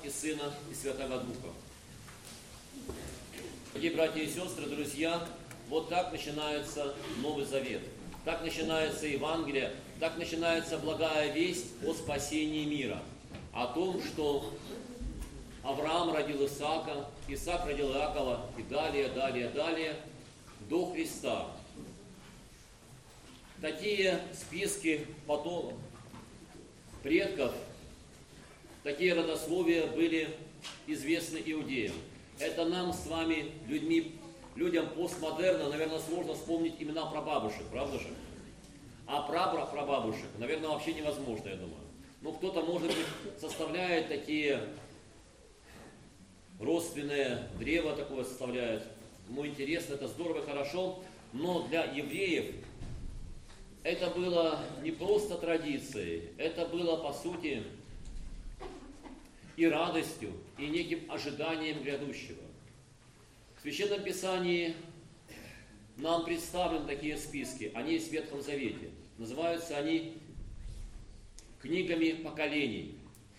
и Сына, и Святого Духа. Дорогие братья и сестры, друзья, вот так начинается Новый Завет. Так начинается Евангелие, так начинается благая весть о спасении мира. О том, что Авраам родил Исаака, Исаак родил Иакова и далее, до Христа. Такие списки потом предков, такие родословия были известны иудеям. Это нам с вами, людям постмодерна, наверное, сложно вспомнить имена прабабушек, правда же? А прабабушек, наверное, вообще невозможно, я думаю. Ну, кто-то, может быть, составляет такие родственные древо такое составляет. Ему интересно, это здорово и хорошо, но для евреев это было не просто традицией, это было, по сути, и радостью, и неким ожиданием грядущего. В Священном Писании нам представлены такие списки, они есть в Ветхом Завете. Называются они книгами поколений.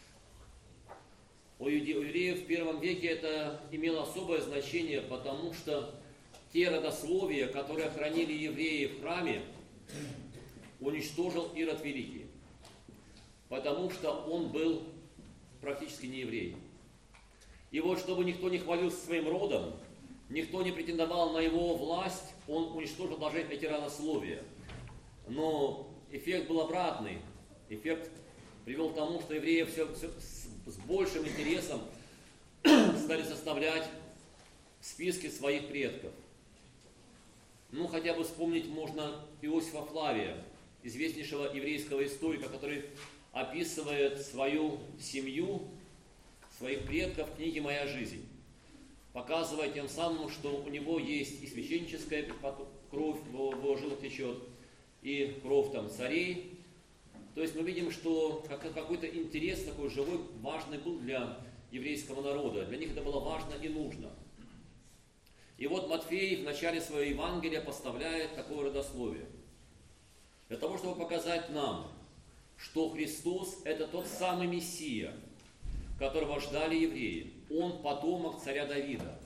У евреев в первом веке это имело особое значение, потому что те родословия, которые хранили евреи в храме, уничтожил Ирод Великий, потому что он был практически не еврей. И вот, чтобы никто не хвалился своим родом, никто не претендовал на его власть, он уничтожил даже эти родословия. Но эффект был обратный. Эффект привел к тому, что евреи все с большим интересом стали составлять списки своих предков. Ну, хотя бы вспомнить можно Иосифа Флавия, известнейшего еврейского историка, который описывает свою семью, своих предков в книге «Моя жизнь», показывая тем самым, что у него есть и священническая кровь в его жилах течет, и кровь там царей. То есть мы видим, что какой-то интерес такой живой, важный был для еврейского народа. Для них это было важно и нужно. И вот Матфей в начале своего Евангелия поставляет такое родословие. Для того, чтобы показать нам, что Христос – это тот самый Мессия, которого ждали евреи. Он потомок царя Давида.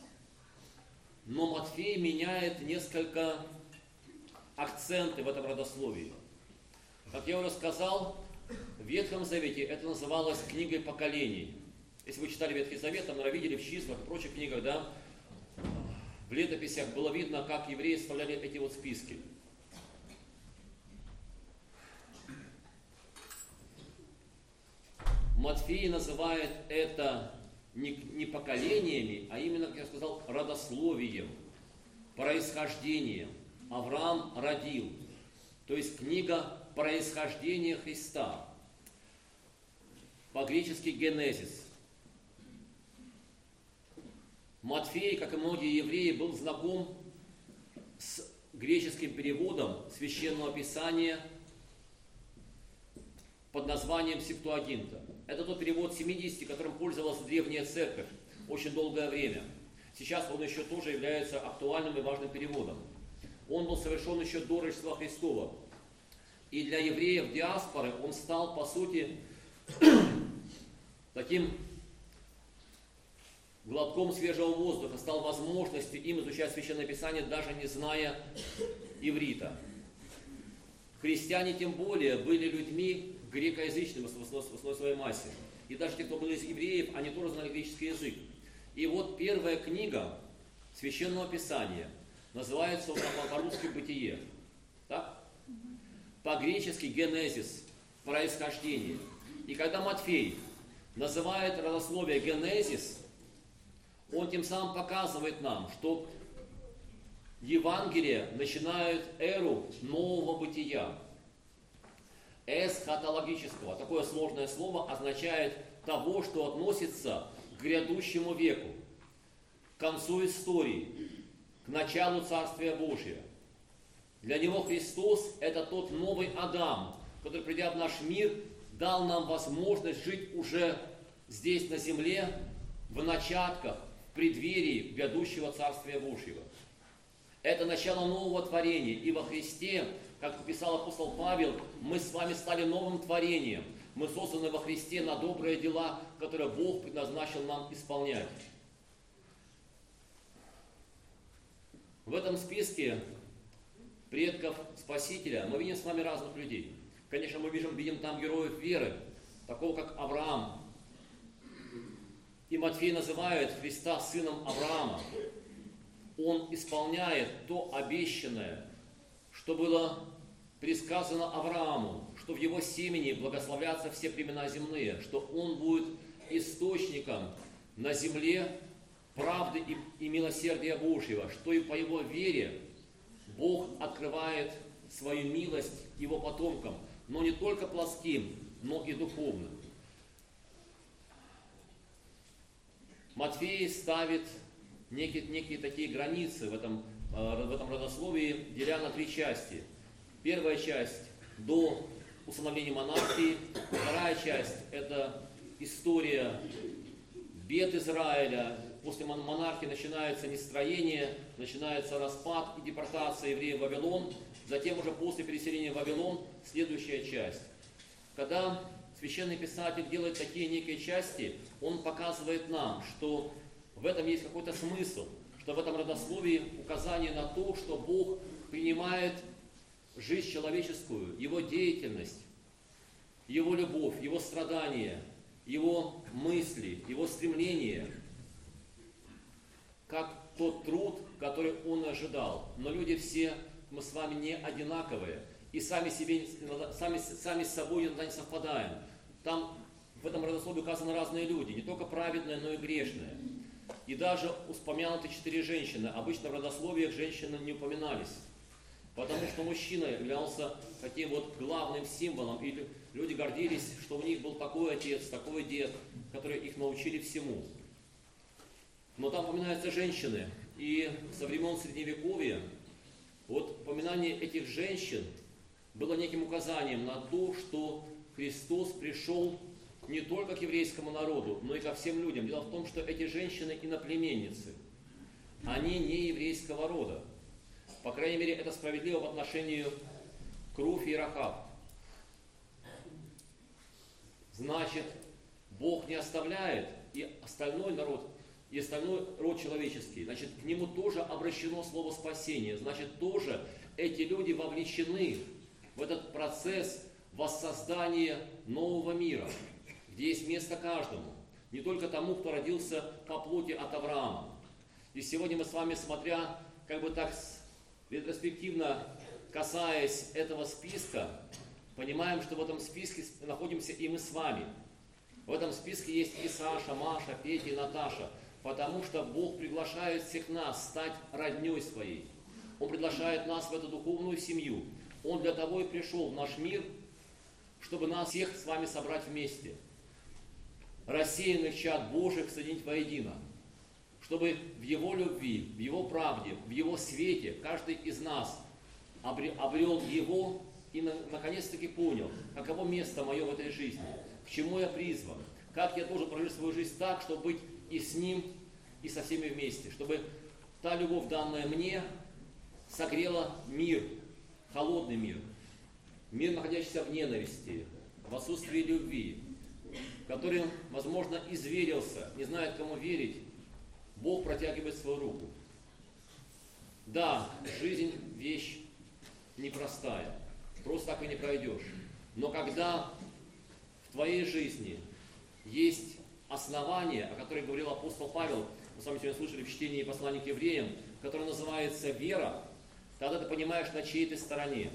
Но Матфей меняет несколько акценты в этом родословии. Как я уже сказал, в Ветхом Завете это называлось книгой поколений. Если вы читали Ветхий Завет, там, наверное, видели в числах и прочих книгах, да, в летописях было видно, как евреи составляли эти вот списки. Матфей называет это не поколениями, а именно, как я сказал, родословием, происхождением. Авраам родил. То есть книга происхождения Христа. По-гречески «генезис». Матфей, как и многие евреи, был знаком с греческим переводом Священного Писания под названием Септуагинта. Это тот перевод 70, которым пользовалась Древняя Церковь очень долгое время. Сейчас он еще тоже является актуальным и важным переводом. Он был совершен еще до Рождества Христова. И для евреев диаспоры он стал, по сути, таким глотком свежего воздуха, стал возможностью им изучать Священное Писание, даже не зная иврита. Христиане, тем более, были людьми грекоязычными в основной своей массе. И даже те, кто были из евреев, они тоже знали греческий язык. И вот первая книга Священного Писания называется по-русски «Бытие». Так? По-гречески «генезис», происхождение. И когда Матфей называет родословие «генезис», он тем самым показывает нам, что Евангелие начинает эру нового бытия. Эсхатологического. Такое сложное слово означает того, что относится к грядущему веку, к концу истории, к началу Царствия Божия. Для него Христос – это тот новый Адам, который, придя в наш мир, дал нам возможность жить уже здесь, на земле, в начатках, в преддверии грядущего Царствия Божьего. Это начало нового творения. И во Христе, как писал апостол Павел, мы с вами стали новым творением. Мы созданы во Христе на добрые дела, которые Бог предназначил нам исполнять. В этом списке предков Спасителя мы видим с вами разных людей. Конечно, мы видим там героев веры, такого как Авраам. И Матфей называет Христа сыном Авраама. Он исполняет то обещанное, что было предсказано Аврааму, что в его семени благословятся все племена земные, что он будет источником на земле правды и милосердия Божьего, что и по его вере Бог открывает свою милость его потомкам, но не только плотским, но и духовным. Матфей ставит некие такие границы в этом родословии, деля на 3 части. Первая часть до установления монархии, вторая часть это история бед Израиля. После монархии начинается нестроение, начинается распад и депортация евреев в Вавилон. Затем уже после переселения в Вавилон следующая часть. Когда священный писатель делает такие некие части, он показывает нам, что в этом есть какой-то смысл, что в этом родословии указание на то, что Бог принимает жизнь человеческую, его деятельность, его любовь, его страдания, его мысли, его стремления, как тот труд, который он ожидал. Но люди все, мы с вами не одинаковые, и сами с собой иногда не совпадаем. Там в этом родословии указаны разные люди, не только праведные, но и грешные. И даже упомянуты 4 женщины. Обычно в родословиях женщины не упоминались, потому что мужчина являлся таким вот главным символом, и люди гордились, что у них был такой отец, такой дед, которые их научили всему. Но там упоминаются женщины, и со времен Средневековья вот упоминание этих женщин было неким указанием на то, что Христос пришел не только к еврейскому народу, но и ко всем людям. Дело в том, что эти женщины иноплеменницы, они не еврейского рода. По крайней мере, это справедливо в отношении к Руфи и Рахаб. Значит, Бог не оставляет и остальной народ, и остальной род человеческий. Значит, к нему тоже обращено слово спасения. Значит, тоже эти люди вовлечены в этот процесс воссоздания нового мира, где есть место каждому, не только тому, кто родился по плоти от Авраама. И сегодня мы с вами, смотря как бы так ретроспективно касаясь этого списка, понимаем, что в этом списке находимся и мы с вами. В этом списке есть и Саша, Маша, Петя и Наташа, потому что Бог приглашает всех нас стать родней своей. Он приглашает нас в эту духовную семью. Он для того и пришел в наш мир, чтобы нас всех с вами собрать вместе. Рассеянных чад Божьих соединить воедино. Чтобы в Его любви, в Его правде, в Его свете каждый из нас обрел Его и наконец-таки понял, каково место мое в этой жизни, к чему я призван, как я должен прожить свою жизнь так, чтобы быть и с Ним, и со всеми вместе, чтобы та любовь, данная мне, согрела мир, холодный мир, мир, находящийся в ненависти, в отсутствии любви, который, возможно, изверился, не знает, кому верить. Бог протягивает свою руку. Да, жизнь – вещь непростая, просто так и не пройдешь. Но когда в твоей жизни есть основание, о котором говорил апостол Павел, мы с вами сегодня слышали в чтении послания к евреям, которое называется вера, тогда ты понимаешь, на чьей ты стороне.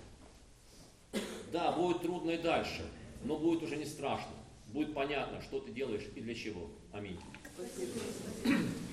Да, будет трудно и дальше, но будет уже не страшно. Будет понятно, что ты делаешь и для чего. Аминь.